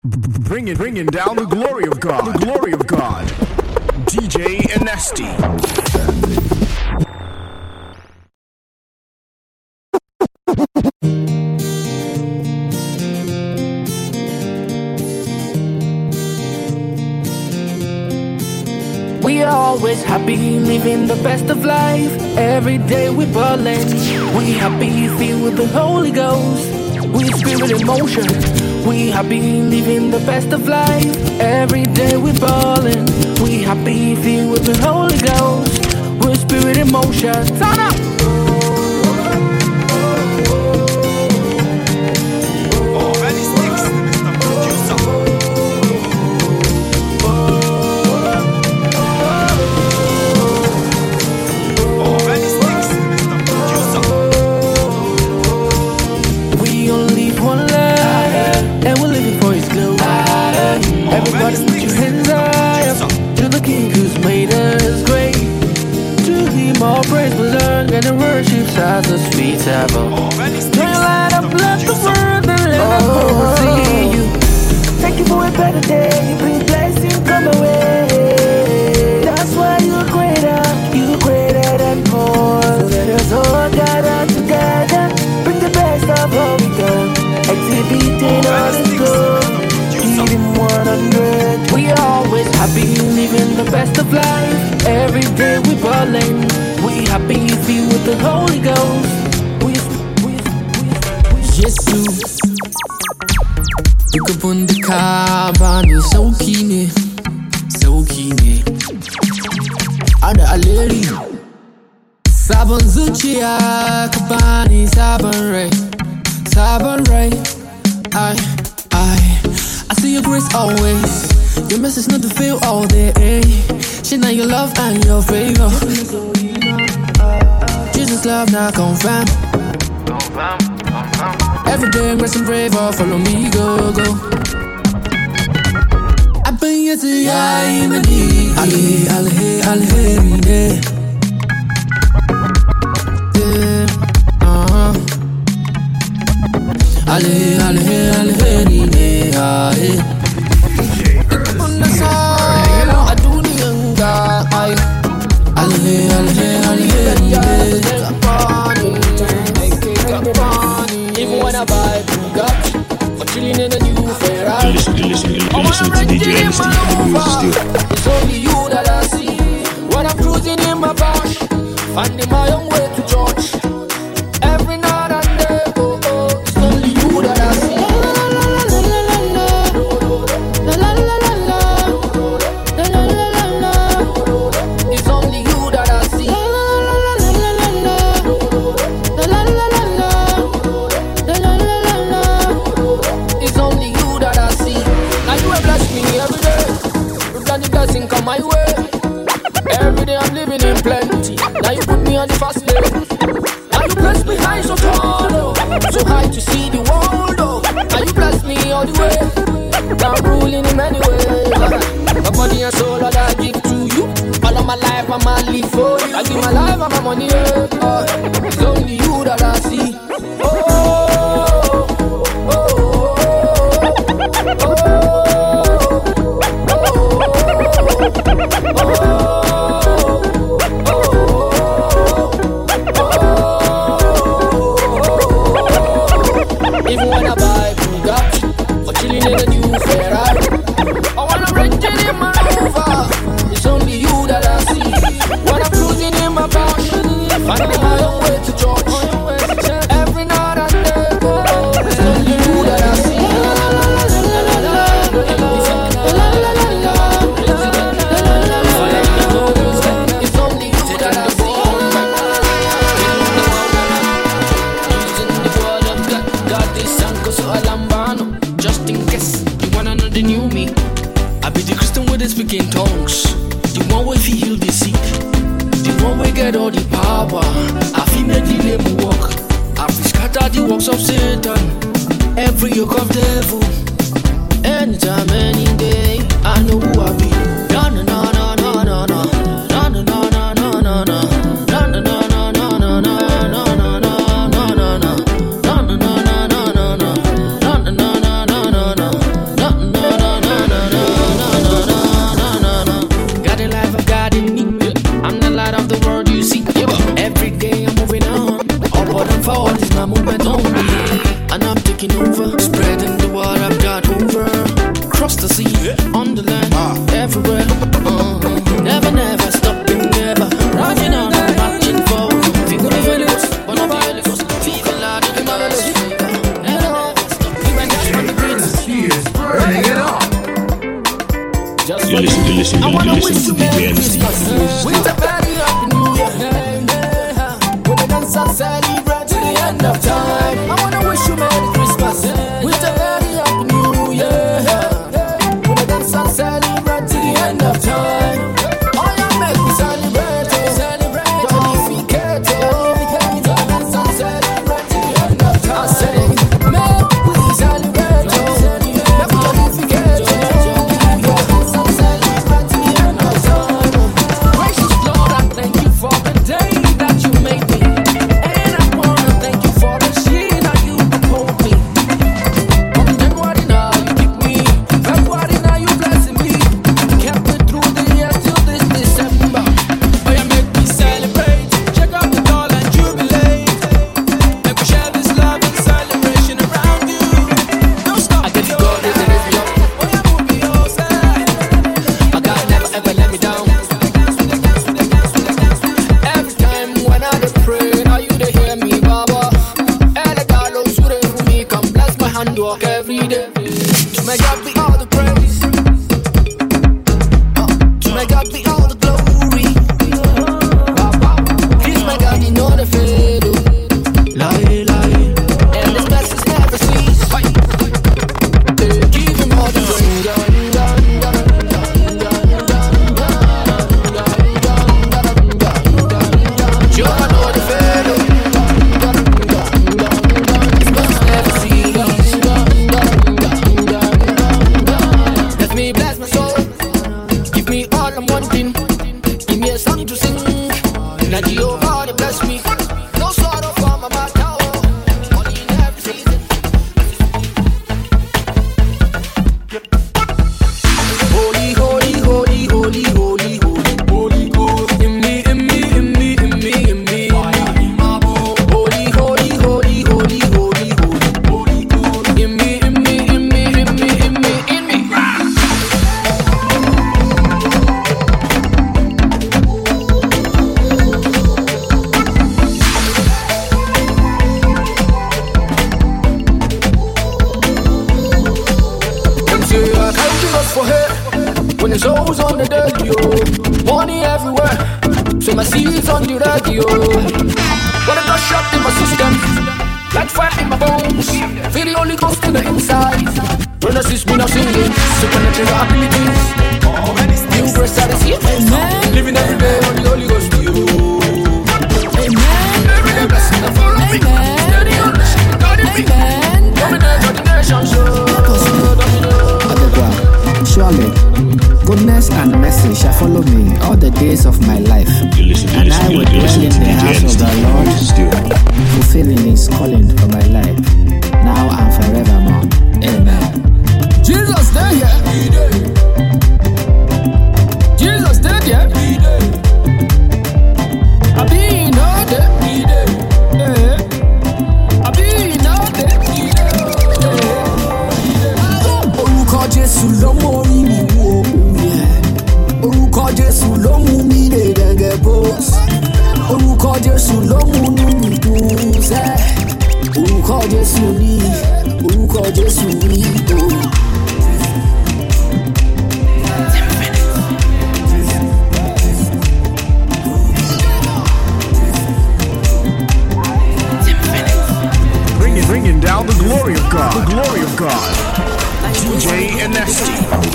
Bringing down the glory of God. The glory of God. DJ Anesti. We are always happy, living the best of life. Every day we ballin'. We happy, filled with the Holy Ghost. We spirit in motion. We happy, living the best of life. Every day we ballin'. We happy, filled with the Holy Ghost. We spirit in motion. Turn up. Everybody put your hands up to the King who's made us great. To Him all praise we learn, and the worship as a sweet savour. Turn your light up, let the world and let us both see you. Thank you for a better day, bring blessing come away. That's why you're greater than more. So let us all gather together, bring the best of what we done, exhibiting all this good. 100. We are always happy, living the best of life. Every day we ballin'. We happy, filled with the Holy Ghost. Jesus, look up on the cabane, so keen, so keen. Ada aleri, sabon zuciya, kabani sabon rai. I see your grace always. Your message not to fail all day. Shine out your love and your favor. Jesus' love now confirm. Every day grace and favor. Follow me, go. I've been here to Yimani. Alhe. Even when I buy Bugatti, I'm chilling in a new Ferrari. Listen to DJ Anesti. It's only you that I see when I'm cruising in my Porsche, finding my own way to church. Every night and day, it's only you that I see. It's only you that I see. It's only you that I see. Now you have blessed me every day. You've done the blessing come my way. Every day I'm living in plenty. Now you put me on the fast lane. Now you bless me high so tall, so high to see the world. Now you bless me all the way. Now I'm ruling in many ways. My body and soul that I give to you. All of my life I'ma live for you. I give my life and my money. It's only you that I see. Even when I buy Bugatti, or chilling in a new Ferrari, or when I'm renting in my Rover, it's only you that I see. When I'm cruising in my Porsche, finding my own way to church. Every night and day, it's only you that I see. It's only you that I see. Using the word of God this uncle so alambano. Just in case you wanna know the new me, I be the Christian with the speaking tongues. The one way he heal the sick, the one way get all the power. I feel make the name walk. I feel scatter the works of Satan, every yoke of devil. Anytime, any day, I know who I be. No. listen to DJ Honesty. With a very happy new year. With a dance and celebrate to the end of time. I wanna wish you Merry Christmas. With a very happy new year. With a dance and celebrate to the end of time. Oh yeah, make me celebrate. Jollificate. Dance and celebrate to the end of time. I say, make we celebrate. Make we jollificate. Dance and celebrate to the end of time. Gracious Lord, I thank you for the day that you made me. And I wanna thank you for the shit that you uphold me. From January now you keep me, February now you blessing me. Kept me through the year till this December. Oh yeah, make me celebrate. Check out the doll and jubilate. Make we share this love and celebration around you. Don't stop. I get to go this and this love. Oh yeah, move me all side. My God never ever let me down. Every time when I dey pray, now you dey hear me, Baba. And I got those who dey for me, come bless my handwork every day. To my God be all the praise. To my God be all the glory. He's my God, you know the fail. Lie. And his blessings never cease. Give him all the praise. You know the fail. His blessings never cease. Let me bless my soul. Give me all I'm wanting. Give me a song to sing. Now Jehovah, bless me. No sorrow for my matter. Only in every season. Holy, holy, holy, holy, holy, holy, holy Ghost. In me. Holy, holy, holy, holy, holy, holy Ghost. In me. Them say I can't give up for her when the show's on the radio. Money everywhere, so my seeds on the radio. When I got shot in my system, like fire in my bones. Feel the Holy Ghost in the inside. When I see me now singing, supernatural abilities. New grace that is here. Living every day on the Holy Ghost view. Every day blessing that follow me. Steady on the shit, God in me. Dominate all the nations, so Surely, goodness and mercy shall follow me all the days of my life, and I will dwell in the house of the Lord, fulfilling His calling for my life, now and forevermore. Amen. Jesus there, yeah. Jesus there, yeah. I be no there. I be no there. Orúkọ Jésù ló mórí mi wò. Orúkọ Jésù ló mú mi dé gẹ́gẹ́ bóòsì. Orúkọ Jésù ló múnú mi dùn sẹ́. Orúkọ Jésù ni, orúkọ Jésù ni o. Bringing down the glory of God. The glory of God. DJ Honesty.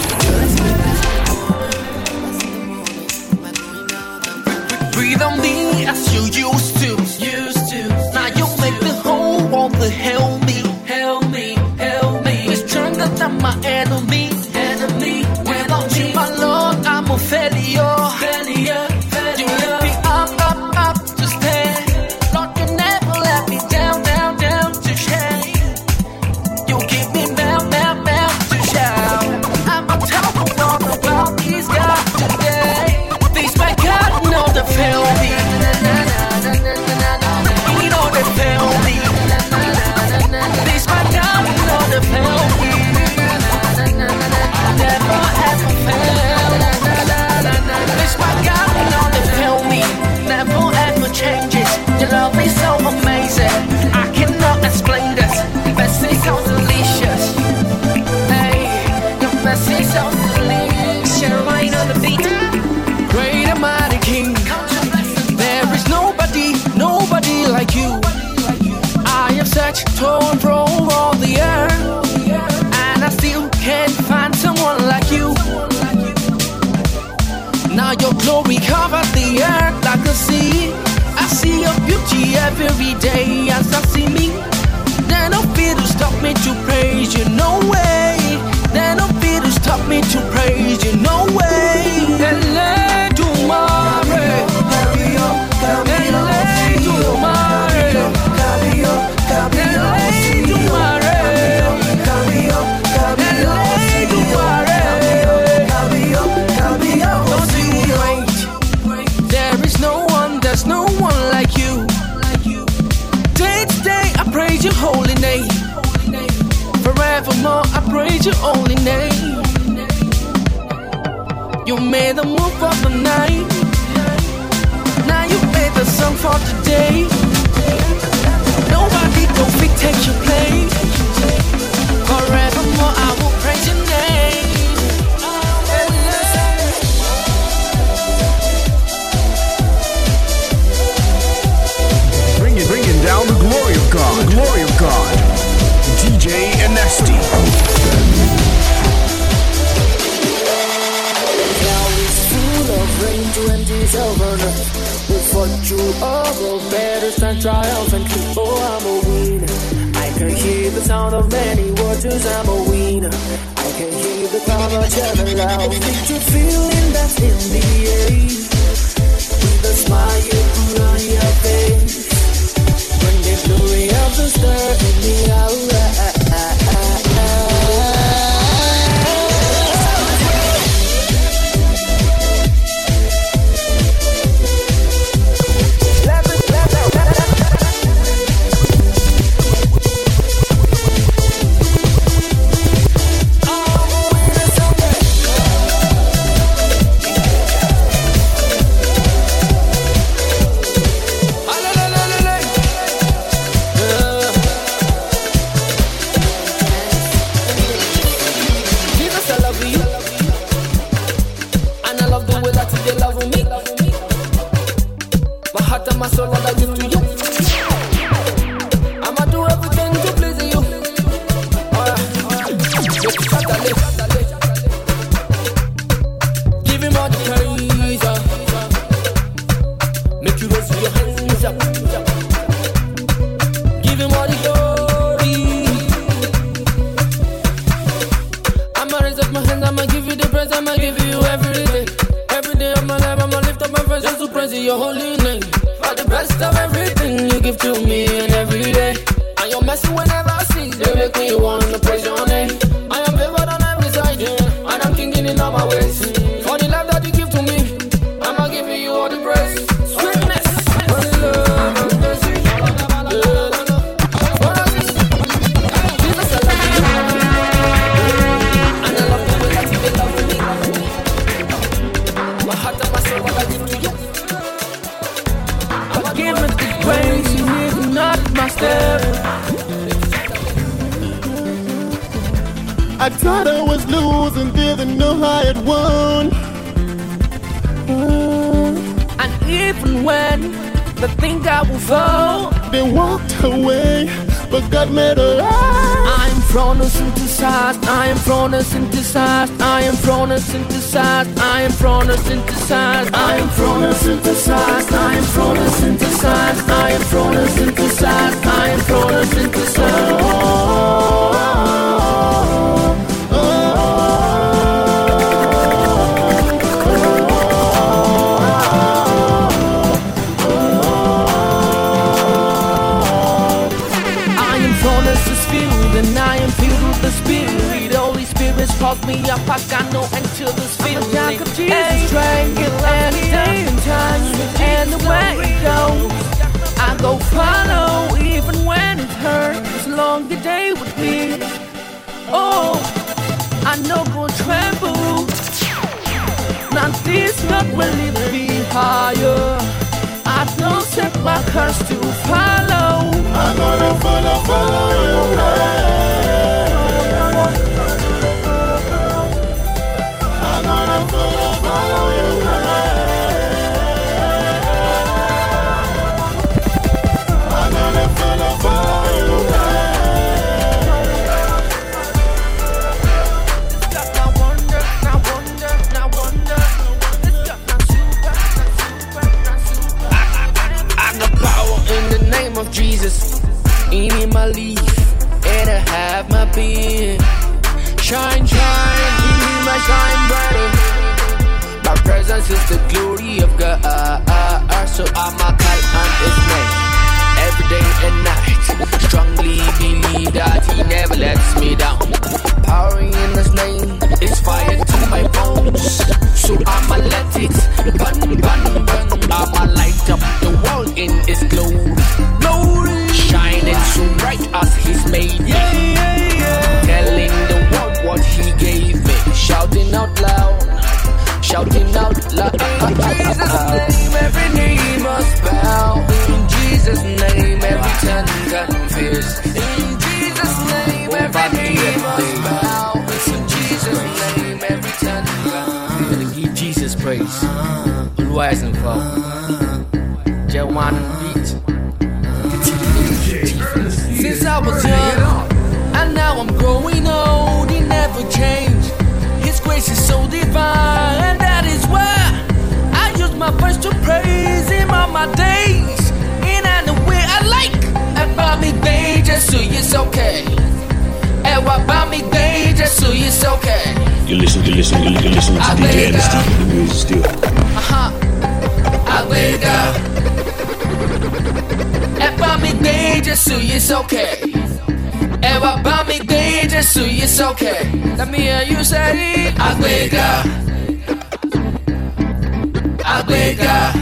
Breathe on me as you used to. Now you make the whole world to help me. Be stronger than my enemy. Without you, my Lord, I'm a failure. You lift me up to stand. Lord, you never let me down to shame. You give me down to shout. I'ma tell the world about these guys today. These my God know they fail me. You know they fail me. These my God know they fail me. to and fro all the earth, and I still can't find someone like you. Now your glory covers the earth like a sea. I see your beauty every day as I see me. There no fear to stop me to praise you, no way. There no fear to stop me to praise you, no way. Ele tomare, ele there's no one like you. Day to day I praise your holy name. Forevermore I praise your holy name. You made the move of the night. Now you made the song for today. Nobody don't fit take your place. Forevermore I will praise your name. Bringing down the glory of God, the glory of God. DJ Nasty. Now it's full of rain, 20s over. We fought through all the battles and triumphantly. Oh, I'm a winner. I can hear the sound of many waters. I'm a winner. I can hear the crowd of cheering loud. It's a feeling that's in the air. With a smile you put on your face. When the glory of the star in the aura. I thought I was losing, didn't know I had won. And even when they think I will fall, they walked away, but God made a lie. I am prone to synthesize, I am prone to synthesize, I am prone to synthesize, I am prone to synthesize, I am prone to synthesize, I am prone to synthesize, I am prone to synthesize, I am prone to synthesize. Calls me up, I got no end to this feeling. Jesus drank it any day and time. Anywhere it goes, I go follow, even when it hurts. As long the day with me. Oh, I know go tremble. Not this, not really be higher. I don't set my curse to follow. I'm gonna follow your way. Follow your way. I'm gonna follow your way. Jesus is the glory of God. So I'ma call on His name every day and night. Strongly believe that He never lets me down. Power in His name is fire to my bones. So I'ma let it burn, burn, burn. I'ma light up the world in His glory. Shining so bright as He's made me. Telling the world what He gave me. Shouting out loud. Shouting out loud. In Jesus' name, every knee must bow. In Jesus' name, every tongue confess. In Jesus' name, every knee must bow. In Jesus' name, every tongue confess. We're gonna give Jesus praise. Rise and fall. J1 beat. Since I was young, and now I'm growing old, He never changed. His grace is so divine, and that is why I use my voice to praise Him all my days. In any way I like. About me day, just so it's okay. And what about me day, just so it's okay. You listen to DJ Honesty, the music still. I wake up. And about me day, just so it's okay. And what about me day, just so it's okay. Let me hear you say, I wake up. I wake up.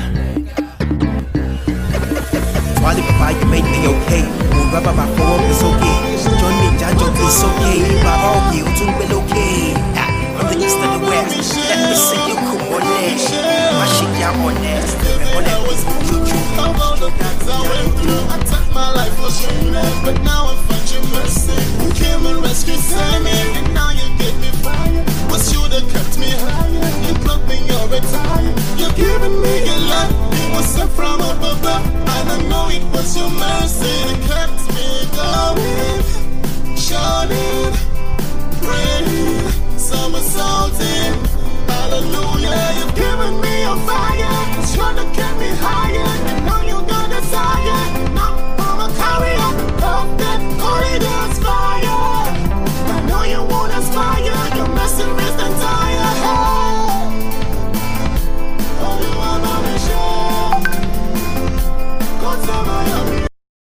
Swali Papa, you make me okay. Baba Baba, it's okay. Johnny Jajo, it's okay. Baba, okay, you will okay. From the east and the west, let me see you come on there. My shit, yeah, on there. On there was of all the things I went through. I took my life for shameless, but now I find Your mercy. You came and rescued me, and now You give me fire. Was You that kept me higher? You plugged me, You're retired. You've given me Your love. It was sent from up above, and I know it was Your mercy that kept me going. Shining, praying, somersaulting. Hallelujah, You've given me Your fire. It's Your that kept me higher. And now You got desire. Now I'm a carrier of that Holy Ghost fire. I know You won't aspire. Your mercy is the entire hell. Oh, You are my mission. God's over Your me.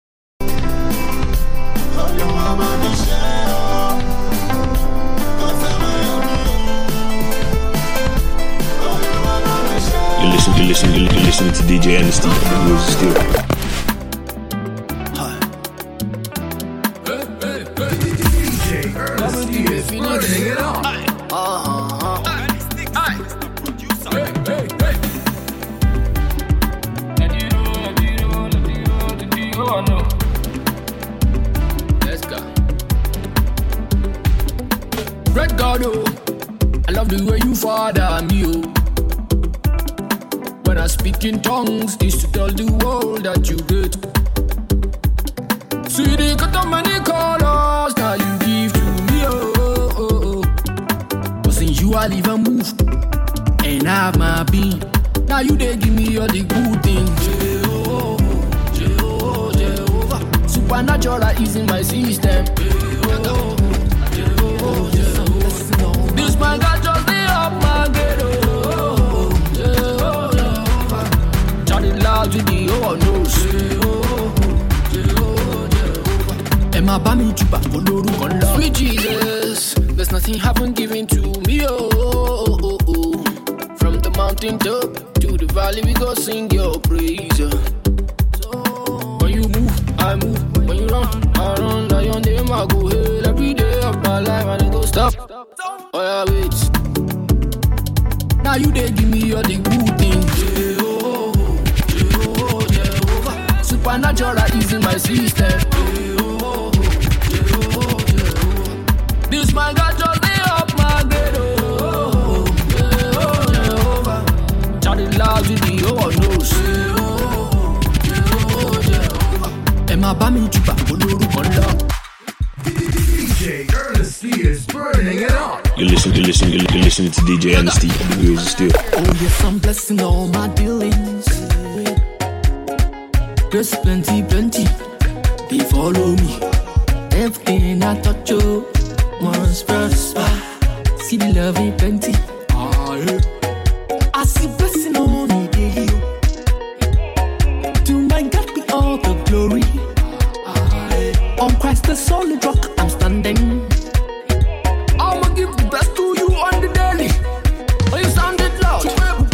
Oh, You are my mission. God's over Your me. Oh, You are my mission. You listen to DJ Honesty, the music still. Let's go. Red God, oh, I love the way You father me, oh. When I speak in tongues, it's to tell the world that You great. See the cut of many colors that You give to me, oh. But since You I live and move, and I have my being, now You they give me all the good things. Jehovah, supernatural is in my system. This man got just the up my ghetto. Charlie loud to the whole nose. Emma Bami Chupa, Sweet Jesus, there's nothing haven't given to me, oh. From the mountain top to the valley, we go sing Your praise. When You move, I move. When You run, I run. Like your name, I go hell every day of my life, and I go stop. Oh yeah, wait. Now You they give me all the good things. Jehovah, supernatural is in my system. This man got just the up my ghetto. Charlie loud to the whole nose. Emma Bami Chupa, DJ Honesty is burning it up. You listen to DJ Honesty, the music still. Oh yes, I'm blessing all my dealings. Grace plenty, they follow me. Everything I touch, you once prosper. See the love in plenty. I see blessing on me daily. To my God be all the glory. On Christ the solid rock I'm standing. I'ma give the best to you on the daily. Oh, you sounded loud.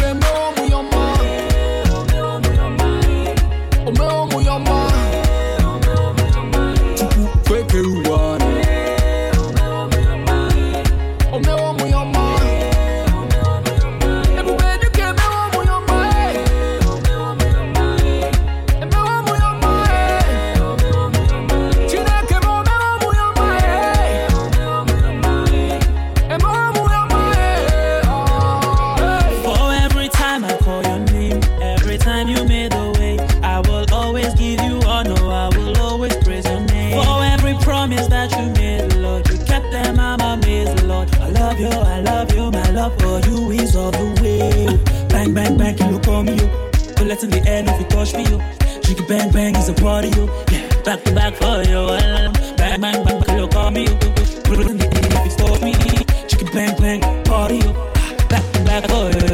I love you, my love for you is all the way. Bang, bang, bang, you look on me, yo. Bullets in the air, if you touch me, yo. Jiggy bang, bang, is a party, yo. Yeah, back to back for you. Bang, bang, bang, you look on me, yo. Bullets in the air, if you touch me. Jiggy bang, bang, party, yo. Back to back for you.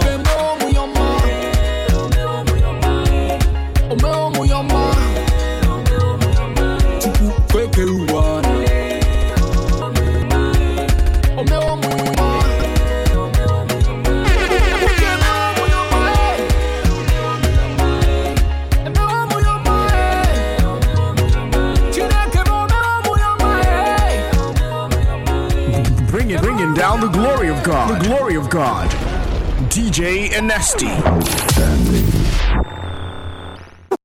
Bringing down the glory of God. The glory of God. DJ Anesti.